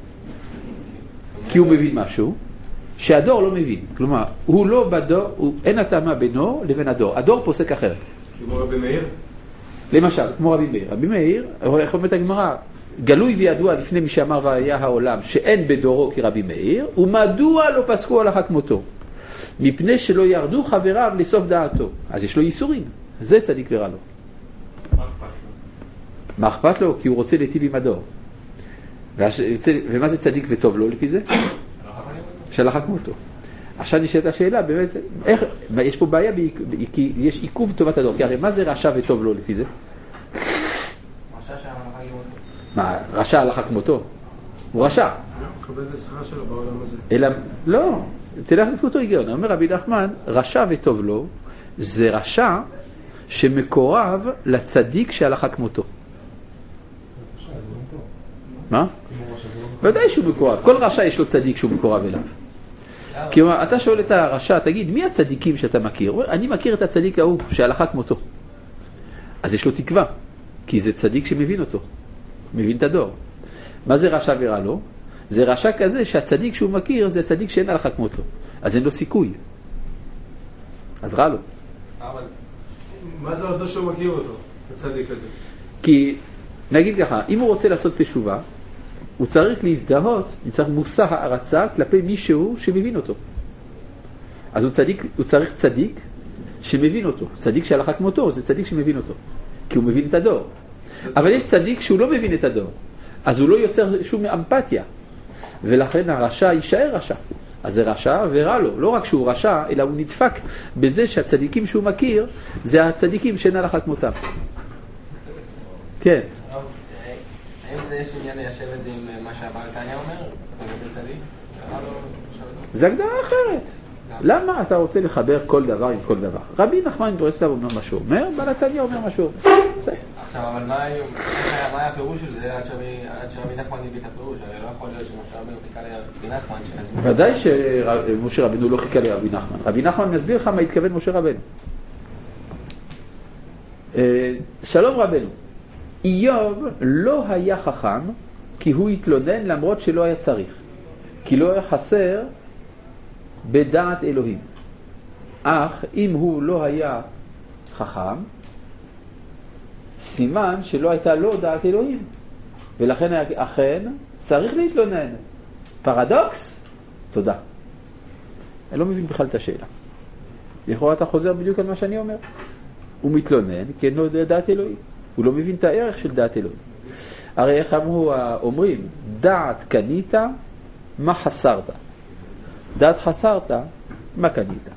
כי הוא מבין משהו שהדור לא מבין. כלומר, הוא לא בדור, הוא, אין התאמה בינו לבין הדור. הדור פוסק אחרת. כמו רבי מאיר? למשל, כמו רבי מאיר. רבי מאיר, איך אומרת הגמרא, גלוי וידוע לפני מי שאמר והיה העולם שאין בדורו כרבי מאיר, ומדוע לא פסקו הלכה כמותו? מפני שלא ירדו חבריו לסוף דעתו. אז יש לו ייסורים. זה צדיק ורע לו. מה אכפת לו? מה אכפת לו? כי הוא רוצה להיטיב עם הדור. ומה זה צדיק וטוב לו לפי זה? שהלכה כמותו. עכשיו נשאלת השאלה, באמת, איך, יש פה בעיה, כי יש עיכוב טובת הדור, כי הרי מה זה רשע וטוב לו לפי זה? רשע שהמלאכה כמותו. מה, רשע הלכה כמותו? הוא רשע. הוא מקבל את השכר שלו בעולם הזה. אלא, לא, תלך לפי אותו היגיון. אומר רבי נחמן, רשע וטוב לו, זה רשע שמקורב לצדיק שהלכה כמותו. מה? ודאי שהוא מקורב. כל רשע יש לו צדיק שהוא מקורב אליו. כי אתה שואל את הרשע, תגיד, מי הצדיקים שאתה מכיר? הוא אומר, אני מכיר את הצדיק ההוא שהלכה כמותו. אז יש לו תקווה, כי זה צדיק שמבין אותו, מבין את הדור. מה זה רשע ורע לו? זה רשע כזה שהצדיק שהוא מכיר זה הצדיק שאין הלכה כמותו. אז אין לו סיכוי. אז רע לו. מה זה עוזר שהוא מכיר אותו, הצדיק הזה? כי, נגיד ככה, אם הוא רוצה לעשות תשובה, הוא צריך להזדהות, הוא צריך מושא הערצה כלפי מישהו שמבין אותו. אז הוא, צדיק, הוא צריך צדיק שמבין אותו. צדיק שהלכה כמותו, זה צדיק שמבין אותו. כי הוא מבין את הדור. אבל יש צדיק שהוא לא מבין את הדור. אז הוא לא יוצר שום אמפתיה. ולכן הרשע יישאר רשע. אז זה רשע ורע לו. לא רק שהוא רשע, אלא הוא נדפק בזה שהצדיקים שהוא מכיר, זה הצדיקים שאין הלכה כמותם. כן. האם זה יש עניין ליישב את זה עם מה שהבעל תניא אומר? זה הגדרה אחרת. למה אתה רוצה לחבר כל דבר עם כל דבר? רבי נחמן מברסלב אומר מה שהוא אומר, בעל התניא אומר מה שהוא אומר. עכשיו, אבל מה היה מה היה הפירוש של זה עד שרבי עד שרבי נחמן הביא את הפירוש? הרי לא יכול להיות שמשה רבנו חיכה לרבי נחמן שיסביר. ודאי שמשה רבנו לא חיכה לרבי נחמן. רבי נחמן מסביר לך מה התכוון משה רבנו. שלום רבנו, איוב לא היה חכם כי הוא התלונן למרות שלא היה צריך, כי לא היה חסר בדעת אלוהים. אך אם הוא לא היה חכם, סימן שלא הייתה לו דעת אלוהים, ולכן אכן צריך להתלונן. פרדוקס? תודה. אני לא מבין בכלל את השאלה. לכאורה אתה חוזר בדיוק על מה שאני אומר. הוא מתלונן כי אין לו דעת אלוהים. הוא לא מבין את הערך של דעת אלוהים. הרי איך אמרו, אומרים, דעת קנית, מה חסרת? דעת חסרת, מה קנית?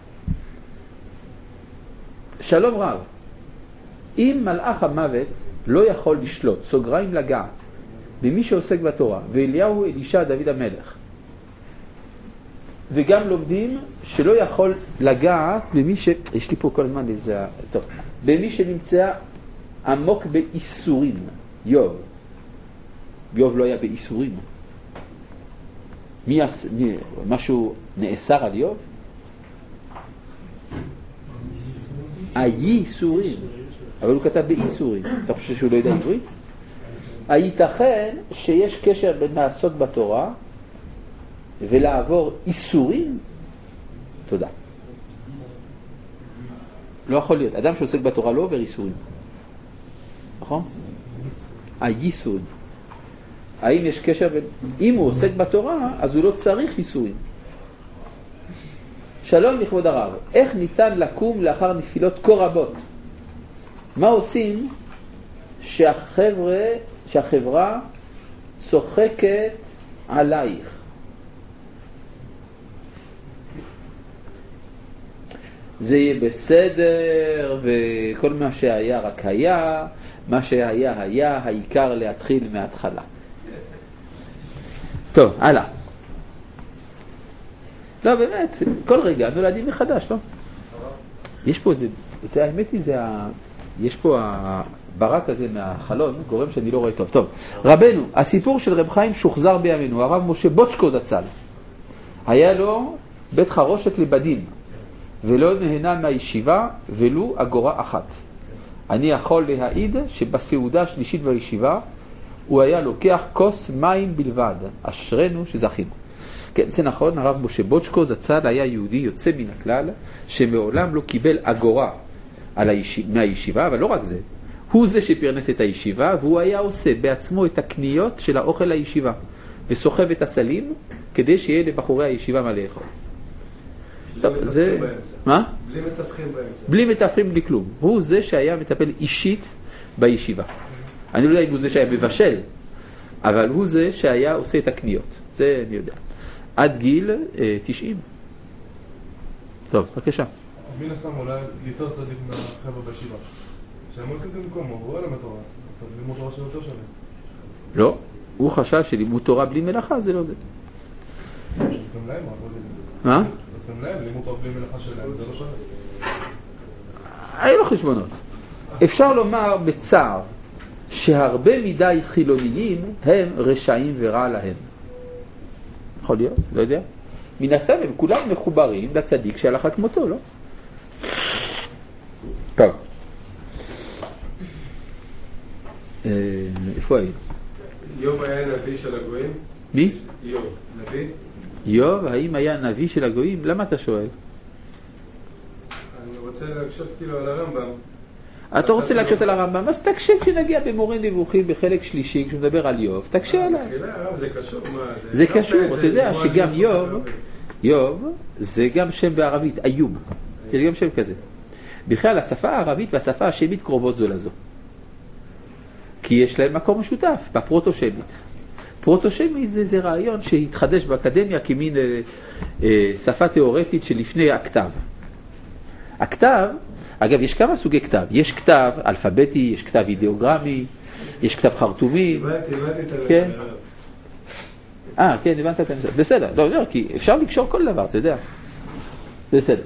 שלום רב. אם מלאך המוות לא יכול לשלוט, סוגריים לגעת, במי שעוסק בתורה, ואליהו אלישע דוד המלך, וגם לומדים שלא יכול לגעת במי ש... יש לי פה כל הזמן איזה... טוב. במי שנמצא עמוק באיסורים. יוב. יוב לא היה באיסורים. מי, מי, משהו נאסר על יוב? הייסורים. אבל הוא כתב באיסורים. אתה חושב שהוא לא יודע עברית? הייתכן שיש קשר בין לעשות בתורה ולעבור איסורים? תודה. לא יכול להיות. אדם שעוסק בתורה לא עובר איסורים. נכון? הייסורים. האם יש קשר בין... אם הוא עוסק בתורה, אז הוא לא צריך איסורים. שלום לכבוד הרב. איך ניתן לקום לאחר נפילות כה רבות? מה עושים שהחבר'ה, שהחברה צוחקת עלייך? זה יהיה בסדר, וכל מה שהיה רק היה, מה שהיה היה, העיקר להתחיל מההתחלה. טוב, הלאה. לא, באמת, כל רגע נולדים מחדש, לא? יש פה איזה, זה, האמת היא, זה ה... יש פה הברק הזה מהחלון, גורם שאני לא רואה טוב. טוב, רבנו, הסיפור של רב חיים שוחזר בימינו, הרב משה בוצ'קו זצ"ל. היה לו בית חרושת לבדים, ולא נהנה מהישיבה ולו אגורה אחת. אני יכול להעיד שבסעודה השלישית בישיבה הוא היה לוקח כוס מים בלבד. אשרנו שזכינו. כן, זה נכון, הרב משה בוצ'קו זצ"ל היה יהודי יוצא מן הכלל, שמעולם לא קיבל אגורה על הישיב, מהישיבה, אבל לא רק זה. הוא זה שפרנס את הישיבה, והוא היה עושה בעצמו את הקניות של האוכל לישיבה, וסוחב את הסלים כדי שיהיה לבחורי הישיבה מה לאכול. טוב, זה... מה? בלי מתווכים באמצע. בלי מתווכים, בלי כלום. הוא זה שהיה מטפל אישית בישיבה. אני לא יודע אם הוא זה שהיה מבשל, אבל הוא זה שהיה עושה את הקניות. זה אני יודע. עד גיל אה, תשעים. טוב, בבקשה. מן הסתם אולי יותר צדיק מהחבר'ה בישיבה. שהם הולכים במקומו, הוא רואה להם התורה. לימוד תורה של יותר שווה. לא, הוא חשב שלימוד תורה בלי מלאכה זה לא זה. אז גם להם, מה? אז גם להם, לימוד תורה בלי מלאכה שלהם, זה לא שווה. היו לו חשבונות. אפשר לומר בצער שהרבה מדי חילוניים הם רשעים ורע להם. יכול להיות, לא יודע. מן הסתם הם כולם מחוברים לצדיק שהלכה כמותו, לא? טוב. איפה היינו? איוב היה נביא של הגויים? מי? איוב, נביא? איוב, האם היה נביא של הגויים? למה אתה שואל? אני רוצה להקשות כאילו על הרמב"ם. אתה רוצה להקשות על הרמב"ם? אז תקשה כשנגיע במורה נבוכים בחלק שלישי, כשהוא מדבר על איוב, תקשה עליו. זה קשור, מה? זה קשור, אתה יודע שגם איוב, איוב זה גם שם בערבית, איוב. יש גם שם כזה. בכלל, השפה הערבית והשפה השמית קרובות זו לזו. כי יש להם מקום משותף, בפרוטו-שמית. פרוטו-שמית זה, זה רעיון שהתחדש באקדמיה כמין אה, אה, שפה תיאורטית שלפני הכתב. הכתב, אגב, יש כמה סוגי כתב. יש כתב אלפביתי, יש כתב אידיאוגרמי, יש כתב חרטומי. הבנתי, הבנתי את הרשת. כן. אה, כן, הבנת את זה. בסדר, לא יודע, כי אפשר לקשור כל דבר, אתה יודע. בסדר.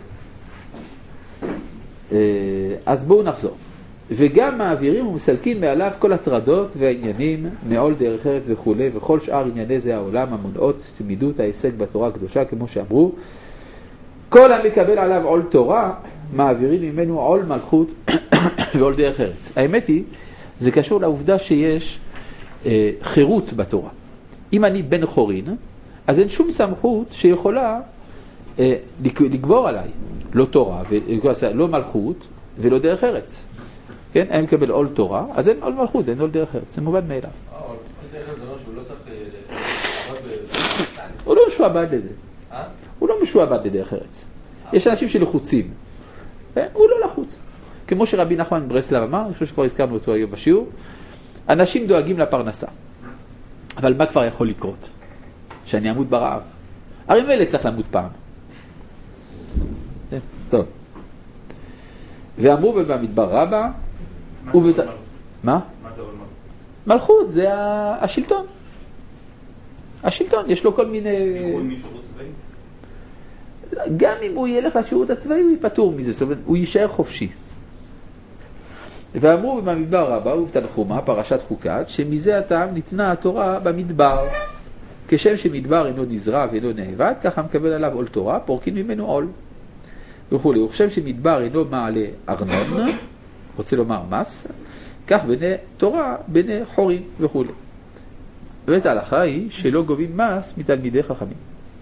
אז בואו נחזור. וגם מעבירים ומסלקים מעליו כל הטרדות והעניינים, מעול דרך ארץ וכו', וכל שאר ענייני זה העולם, המונעות תמידות ההישג בתורה הקדושה, כמו שאמרו, כל המקבל עליו עול תורה, מעבירים ממנו עול מלכות ועול דרך ארץ. האמת היא, זה קשור לעובדה שיש אה, חירות בתורה. אם אני בן חורין, אז אין שום סמכות שיכולה אה, לגבור עליי, לא תורה, לא מלכות ולא דרך ארץ. כן? אני מקבל עול תורה, אז אין עול מלכות, אין עול דרך ארץ, זה מובן מאליו. עול דרך ארץ זה לא שהוא לא צריך לעבוד ב... הוא לא משועבד לזה. הוא לא משועבד לדרך ארץ. יש אנשים שלחוצים. הוא לא לחוץ. כמו שרבי נחמן מברסלב אמר, אני חושב שכבר הזכרנו אותו היום בשיעור, אנשים דואגים לפרנסה. אבל מה כבר יכול לקרות? שאני אמות ברעב. הרי מילא צריך למות פעם. טוב. ואמרו במדבר רבה, מה זה עול מלכות? מה? מה זה עול מלכות? מלכות זה השלטון. השלטון, יש לו כל מיני... יכול משירות צבאי? גם אם הוא ילך לשירות הצבאי, הוא ייפטור מזה, זאת אומרת, הוא יישאר חופשי. ואמרו במדבר רבה, ובתנחומה, פרשת חוקת, שמזה הטעם ניתנה התורה במדבר. כשם שמדבר אינו נזרע ואינו נאבד, ככה מקבל עליו עול תורה, פורקים ממנו עול. וכו'. וכשם שמדבר אינו מעלה ארנון, רוצה לומר מס, כך בני תורה, בני חורים וכו'. באמת ההלכה היא שלא גובים מס מתלמידי חכמים.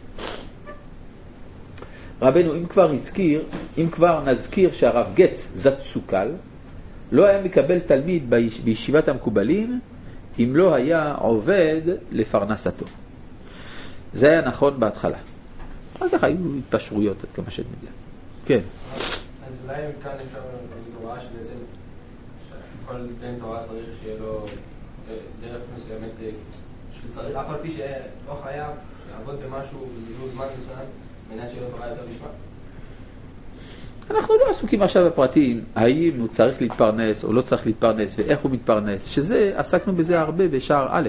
רבנו, אם כבר הזכיר, אם כבר נזכיר שהרב גץ זת סוקל, לא היה מקבל תלמיד בישיבת המקובלים, אם לא היה עובד לפרנסתו. זה היה נכון בהתחלה. אז איך היו התפשרויות עד כמה שאני יודע. כן. אז אולי כאן אפשר להגיד הוראה שבעצם כל בן תורה צריך שיהיה לו דרך מסוימת, שצריך, אף על פי שלא חייב, שיעבוד במשהו זמן מסוים, מנת שיהיה לו תורה יותר בשמה. אנחנו לא עסוקים עכשיו בפרטים, האם הוא צריך להתפרנס או לא צריך להתפרנס ואיך הוא מתפרנס, שזה, עסקנו בזה הרבה בשער א',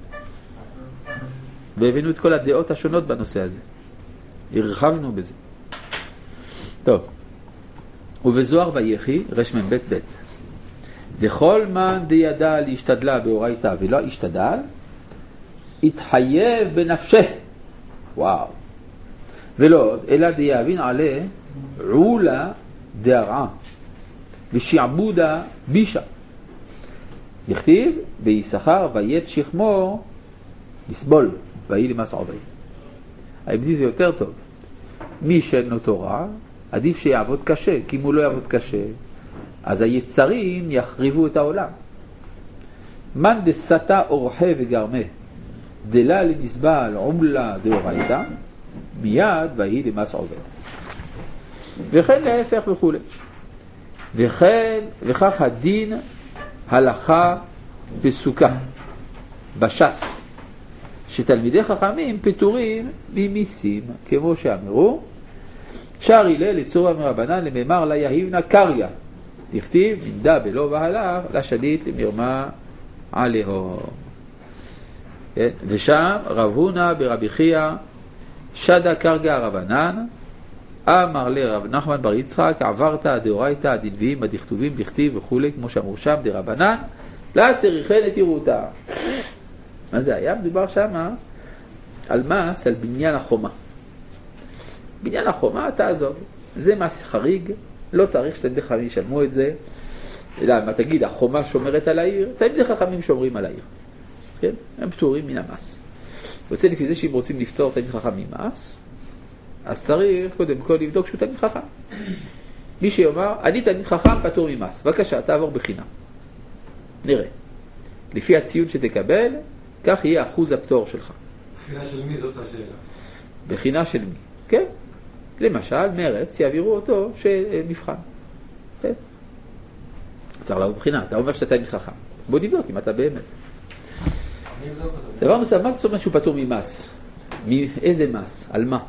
והבאנו את כל הדעות השונות בנושא הזה. הרחבנו בזה. טוב. ובזוהר ויחי, רשמן בית בית. וכל מן דידע להשתדלה באורייתא ולא השתדל, התחייב בנפשה. וואו. ולא, אלא דיאבין עלה עולה דהרעה ושעבודה בישה. נכתיב ביששכר ויית שכמו לסבול ויהי למס עובד. העבדי זה יותר טוב. מי שאין לו תורה עדיף שיעבוד קשה, כי אם הוא לא יעבוד קשה אז היצרים יחריבו את העולם. מן דסתה אורחה וגרמה דלה לנסבל עומלה דאורייתא מיד ויהי למס עובד. וכן להפך וכו'. וכן, וכך הדין הלכה פסוקה בש"ס, שתלמידי חכמים פטורים ממיסים, כמו שאמרו, שר הלל לצורא מרבנן למאמר לה יהיבנה קריא, תכתיב נמדה בלא והלך לשליט למרמה עליהו. ושם רב הונא ברבי חייא שדה קרגא רבנן, אמר לרב נחמן בר יצחק, עברת דאורייתא הדנביאים הדכתובים בכתיב וכו', כמו שאמרו שם דרבנן, לה צריכן את יראותה. מה זה היה? מדובר שם על מס, על בניין החומה. בניין החומה, תעזוב. זה מס חריג, לא צריך שתלמידי חכמים ישלמו את זה. אלא מה תגיד, החומה שומרת על העיר, תלמידי חכמים שומרים על העיר. כן? הם פטורים מן המס. רוצה לפי זה שאם רוצים לפתור תלמיד חכם ממס, אז צריך קודם כל לבדוק שהוא תלמיד חכם. מי שיאמר, אני תלמיד חכם פטור ממס, בבקשה, תעבור בחינה. נראה. לפי הציון שתקבל, כך יהיה אחוז הפטור שלך. בחינה של מי זאת השאלה? בחינה של מי? כן. למשל, מרץ יעבירו אותו שמבחן. כן. צריך לעבור בחינה, אתה אומר שאתה תלמיד חכם. בוא נבדוק אם אתה באמת. דבר נוסף, מה זאת אומרת שהוא פטור ממס? מאיזה מס? על מה?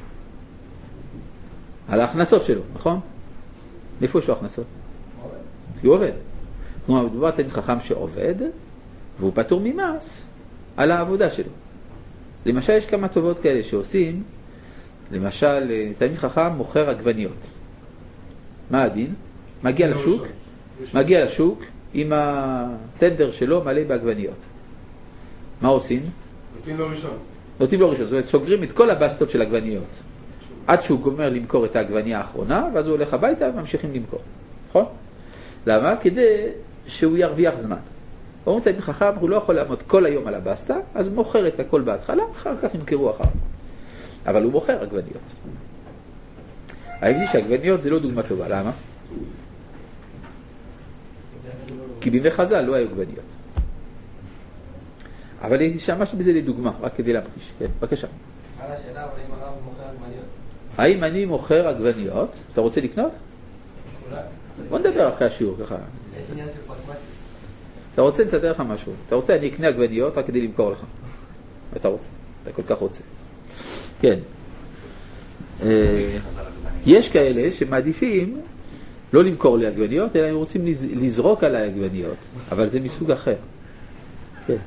על ההכנסות שלו, נכון? מאיפה יש לו הכנסות? כי הוא עובד. כלומר, מדובר תלמיד חכם שעובד, והוא פטור ממס על העבודה שלו. למשל, יש כמה טובות כאלה שעושים, למשל, תלמיד חכם מוכר עגבניות. מה הדין? מגיע לשוק, מגיע לשוק עם הטנדר שלו מלא בעגבניות. מה עושים? נותנים לו ראשון. נותנים לו ראשון, זאת אומרת, סוגרים את כל הבסטות של עגבניות. עד שהוא גומר למכור את העגבנייה האחרונה, ואז הוא הולך הביתה וממשיכים למכור. נכון? למה? כדי שהוא ירוויח זמן. אומרים תלמיד חכם, הוא לא יכול לעמוד כל היום על הבסטה, אז הוא מוכר את הכל בהתחלה, אחר כך ימכרו אחר. אבל הוא מוכר עגבניות. ההבדל שהעגבניות זה לא דוגמה טובה, למה? כי בימי חז"ל לא היו עגבניות. אבל השתמשתי בזה לדוגמה, רק כדי להמחיש. כן, בבקשה. על השאלה, אבל אם הרב מוכר עגבניות? האם אני מוכר עגבניות? אתה רוצה לקנות? אולי. בוא נדבר אחרי השיעור ככה. יש עניין של פרקמטי. אתה רוצה לסדר לך משהו. אתה רוצה, אני אקנה עגבניות רק כדי למכור לך. אתה רוצה. אתה כל כך רוצה. כן. יש כאלה שמעדיפים לא למכור לי עגבניות, אלא הם רוצים לזרוק עליי עגבניות. אבל זה מסוג אחר. כן.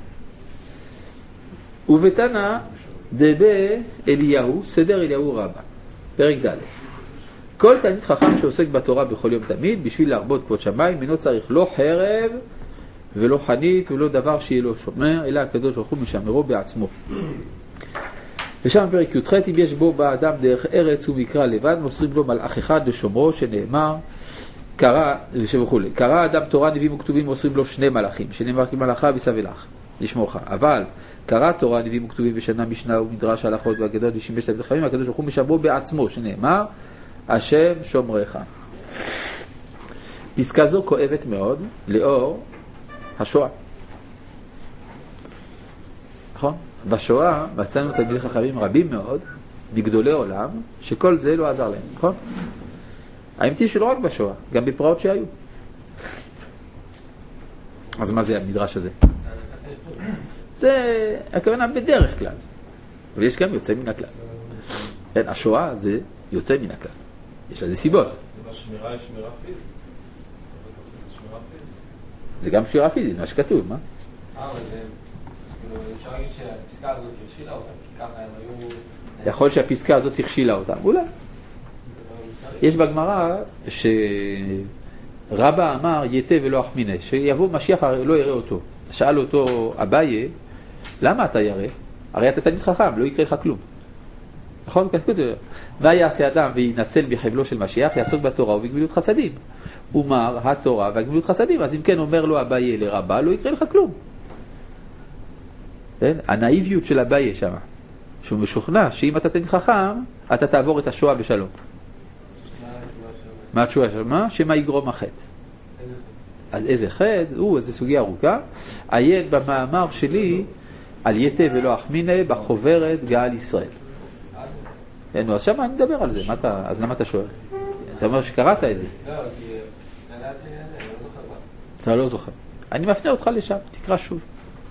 ובתנא דבי אליהו, סדר אליהו רבה. פרק ד' כל תלמיד חכם שעוסק בתורה בכל יום תמיד, בשביל להרבות כבוד שמיים, אינו צריך לא חרב ולא חנית ולא דבר שיהיה לו שומר, אלא הקדוש ברוך הוא משמרו בעצמו. ושם פרק י"ח, אם יש בו באדם דרך ארץ ומקרא לבד, מוסרים לו מלאך אחד לשומרו, שנאמר, קרא, וכו'. קרא אדם תורה, נביאים וכתובים, מוסרים לו שני מלאכים, שנאמר כי מלאכה ויסב לך, לשמורך. אבל קרא תורה, נביאים וכתובים, ושנה משנה ומדרש הלכות והגדות ושימש תלמיד חכמים, הקדוש ברוך הוא משמרו בעצמו, שנאמר, השם שומרך. פסקה זו כואבת מאוד לאור השואה. נכון? בשואה מצאנו תלמידי חכמים רבים מאוד, מגדולי עולם, שכל זה לא עזר להם, נכון? האמת שלא רק בשואה, גם בפרעות שהיו. אז מה זה המדרש הזה? זה הכוונה בדרך כלל, אבל יש גם יוצא מן הכלל. כן, השואה זה יוצא מן הכלל. יש לזה סיבות. השמירה היא שמירה פיזית. שמירה פיזית. זה גם שמירה פיזית, מה שכתוב, מה? אה, אבל זה... אפשר להגיד שהפסקה הזאת הרשילה אותם, כי ככה הם היו... יכול שהפסקה הזאת הרשילה אותם, אולי. יש בגמרא שרבא אמר יתה ולא אחמינה, שיבוא משיח לא יראה אותו. שאל אותו אביי, למה אתה ירא? הרי אתה תלמיד חכם, לא יקרה לך כלום. נכון? כתוב את זה. מה יעשה אדם וינצל בחבלו של משיח, יעסוק בתורה ובגמילות חסדים. אומר התורה והגמילות חסדים, אז אם כן אומר לו אביי לרבא, לא יקרה לך כלום. הנאיביות של אביי שם, שהוא משוכנע שאם אתה תלמיד חכם, אתה תעבור את השואה בשלום. מה התשובה של מה? שמה יגרום החטא. על איזה חטא? הוא, איזה סוגיה ארוכה. עיין במאמר שלי על יתה ולא אחמינה בחוברת גאל ישראל. נו, אז שם אני מדבר על זה. מה אתה, אז למה אתה שואל? אתה אומר שקראת את זה. לא, כי נדעתי, אני לא זוכר מה. אתה לא זוכר. אני מפנה אותך לשם, תקרא שוב.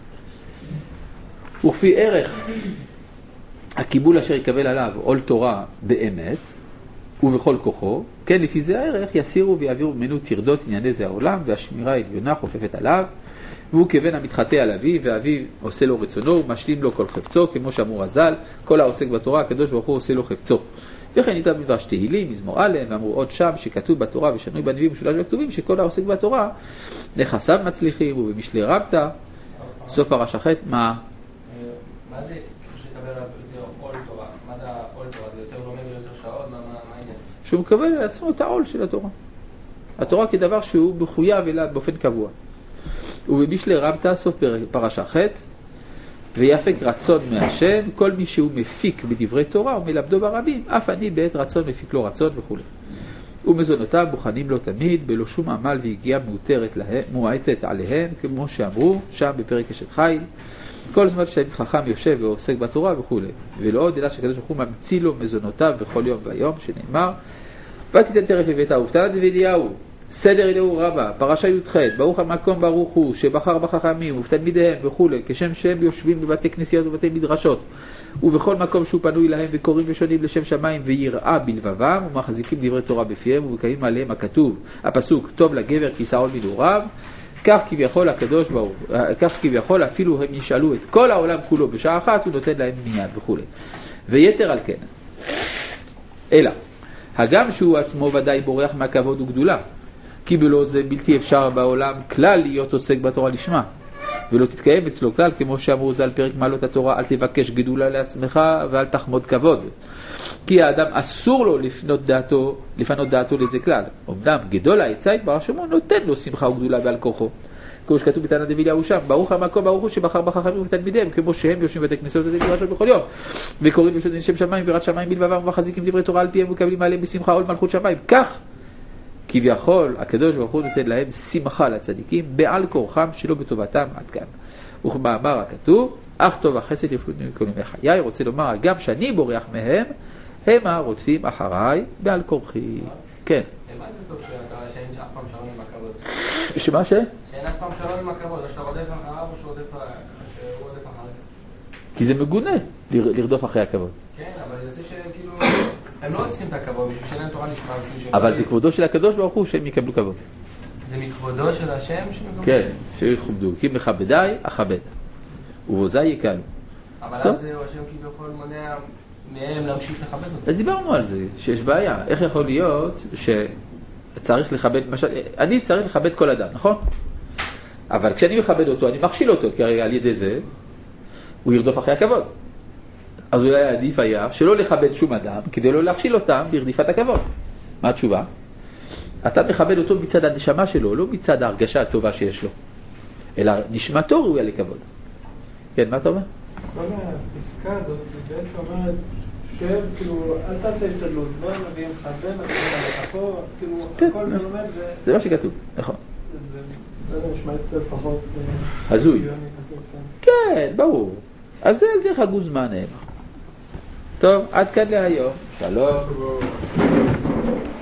וכפי ערך הקיבול אשר יקבל עליו עול תורה באמת ובכל כוחו, כן לפי זה הערך יסירו ויעבירו ממנו תרדות ענייני זה העולם, והשמירה העליונה חופפת עליו, והוא כבן המתחטא על אביו, ואביו עושה לו רצונו ומשלים לו כל חפצו, כמו שאמור הז"ל, כל העוסק בתורה הקדוש ברוך הוא עושה לו חפצו. וכן ניתן מדרש תהילים, מזמור א', ואמרו עוד שם שכתוב בתורה ושנוי בנביאים משולש וכתובים, שכל העוסק בתורה נכסיו מצליחים, ובמשלי רבתא סוף פרשה ח'. מה? מה זה שקבל עליו יותר עול תורה? מה זה העול תורה? זה יותר לומד ויותר שעות? מה העניין? שהוא מקבל על עצמו את העול של התורה. התורה כדבר שהוא מחויב אליו באופן קבוע. ובמשלי רבתא סוף פרשה ח' ויפק רצון מהשם, כל מי שהוא מפיק בדברי תורה ומלמדו ברבים, אף אני בעת רצון מפיק לו רצון וכו'. ומזונותיו מוכנים לו תמיד, בלא שום עמל והגיעה מועטת עליהם, כמו שאמרו שם בפרק אשת חיל, כל זמן שתלמיד חכם יושב ועוסק בתורה וכו'. ולא עוד אלא שקדוש ברוך הוא ממציא לו מזונותיו בכל יום ויום, שנאמר, ותיתן טרף לביתה ובתנת ואליהו, סדר אליהו רבה, פרשה י"ח, ברוך המקום ברוך הוא, שבחר בחכמים ובתלמידיהם וכו', כשם שהם יושבים בבתי כנסיות ובבתי מדרשות, ובכל מקום שהוא פנוי להם וקוראים ושונים לשם שמיים ויראה בלבבם, ומחזיקים דברי תורה בפיהם ומקיימים עליהם הכתוב, הפסוק, טוב לגבר כי שאול מנעוריו, כך כביכול הקדוש ברוך הוא, כך כביכול אפילו הם ישאלו את כל העולם כולו בשעה אחת, הוא נותן להם מיד וכו'. ויתר על כן, אלא, הגם שהוא עצמו ודאי בורח מהכבוד וגדולה, כי בלא זה בלתי אפשר בעולם כלל להיות עוסק בתורה לשמה, ולא תתקיים אצלו כלל, כמו שאמרו זה על פרק מעלות התורה, אל תבקש גדולה לעצמך ואל תחמוד כבוד. כי האדם אסור לו לפנות דעתו, לפנות דעתו לזה כלל. אמנם גדול העצה יתברך שמו נותן לו שמחה וגדולה בעל כוחו. כמו שכתוב בתנא דבי אליהו שם, ברוך המקום ברוך הוא שבחר בחכמים ובתלמידיהם, כמו שהם יושבים בבתי כנסיות ובדרשות בכל יום, וקוראים בשם שם שמיים ויראת שמיים בלבבם ומחזיקים דברי תורה על פיהם ומקבלים עליהם בשמחה עול מלכות שמיים. כך כביכול הקדוש ברוך הוא נותן להם שמחה לצדיקים בעל כורחם שלא בטובתם עד כאן. וכמאמר הכתוב, אך טוב החסד יפלוני מכל ימי חיי, רוצה לומר גם שאני בורח מהם, הם הרודפים אחריי בעל כורחי. כן. מה זה טוב שאין אף פעם שלום עם הכבוד? שמה ש? שאין אף פעם שלום עם הכבוד, או שאתה רודף אחריו או שהוא רודף אחריו. כי זה מגונה לרדוף אחרי הכבוד. כן, אבל זה שכאילו, הם לא צריכים את הכבוד בשביל שאין להם תורה לשמה. אבל זה כבודו של הקדוש ברוך הוא שהם יקבלו כבוד. זה מכבודו של השם שמקבלו? כן, שיכובדו. כי מכבדיי אכבד. ובוזיי יקלו. אבל אז השם כביכול מונע מהם להמשיך לכבד אותו. אז דיברנו על זה, שיש בעיה. איך יכול להיות שצריך לכבד, למשל, אני צריך לכבד כל אדם, נכון? אבל כשאני מכבד אותו, אני מכשיל אותו, כי על ידי זה הוא ירדוף אחרי הכבוד. אז אולי עדיף היה שלא לכבד שום אדם, כדי לא להכשיל אותם ברדיפת הכבוד. מה התשובה? אתה מכבד אותו מצד הנשמה שלו, לא מצד ההרגשה הטובה שיש לו, אלא נשמתו ראויה לכבוד. כן, מה אתה אומר? כל הפסקה הזאת, זה בעצם אומרת, שב, כאילו, אל תעשה השתדלות, בוא נביא לך, בן, נביא לך פה, כאילו, הכל זה לומד, זה מה שכתוב, נכון. זה נשמע קצת פחות... הזוי. כן, ברור. אז זה על דרך הגוזמן נאמר. טוב, עד כאן להיום. שלום.